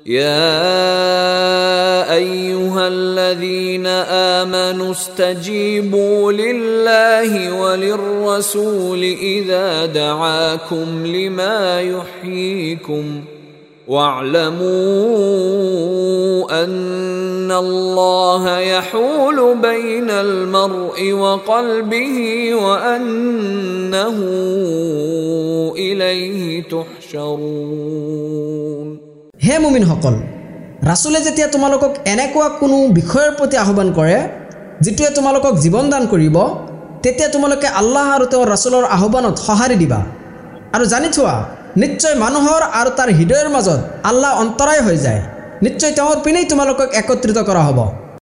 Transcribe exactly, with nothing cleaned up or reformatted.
يا أيها الذين آمنوا استجيبوا لله وللرسول إذا دعاكم لما يحييكم واعلموا أن الله يحول بين المرء وقلبه وأنه إليه تحشرون হে মুমিন সকল ৰাসূলে যেতিয়া তোমালোকক এনেকুৱা কোনো বিষয়ৰ প্ৰতি আহ্বান কৰে যেটোৱে তোমালোকক জীৱন দান কৰিব তেতিয়া তোমালোকে আল্লাহ আৰু তেওঁৰ ৰাসূলৰ আহ্বানত সঁহাৰি দিবা আৰু জানি থোৱা নিশ্চয় মানুহৰ আৰু তাৰ হৃদয়ৰ মাজত আল্লাহ অন্তৰায় হৈ যায় নিশ্চয় তেওঁৰ পিনেই তোমালোকক একত্ৰিত কৰা হ'ব